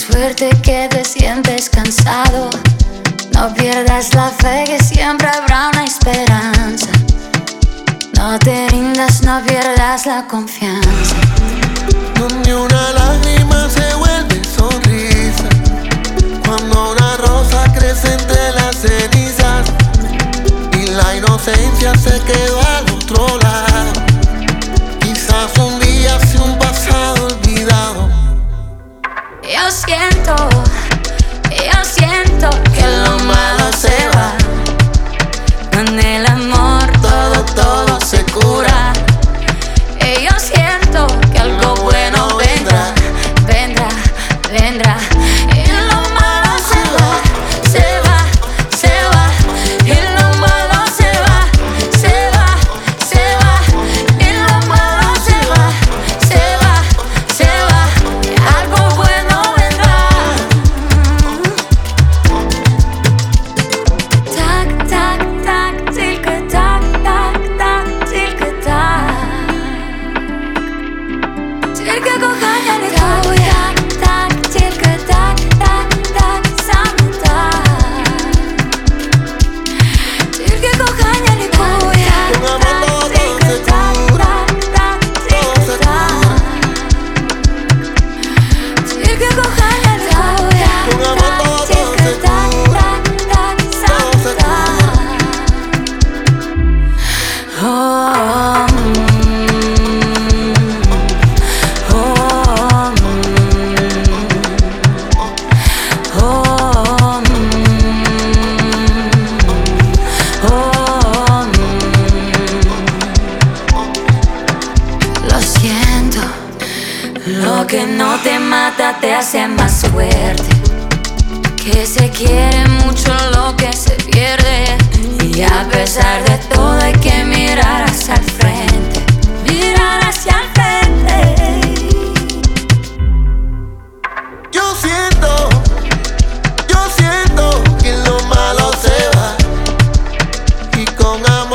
suerte que te sientes cansado. No pierdas la fe, que siempre habrá una esperanza. No te rindas, no pierdas la confianza. Donde una lágrima se vuelve sonrisa, cuando una rosa crece entre las cenizas y la inocencia se quedó al otro lado. Quizás un día sea un pasado olvidado. Yo siento que lo malo se va. Con el amor todo se cura. Y yo siento que algo bueno vendrá. Y lo malo se va. Y lo malo se va. Y lo malo se va. Y algo bueno vendrá. Tak, tak, tak, tilka tak, tak, tak, tilka tak. Тільки кохання не твоє. Так, тільки так, саме так. Тільки кохання не твоє. Тільки так, тільки так. Тільки кохання не твоє. Тільки так, саме так. Lo siento, lo que no te mata te hace más fuerte. Que se quiere mucho lo que se pierde. Y a pesar de todo hay que mirar hacia el frente. Mirar hacia el frente. Yo siento que lo malo se va y con amor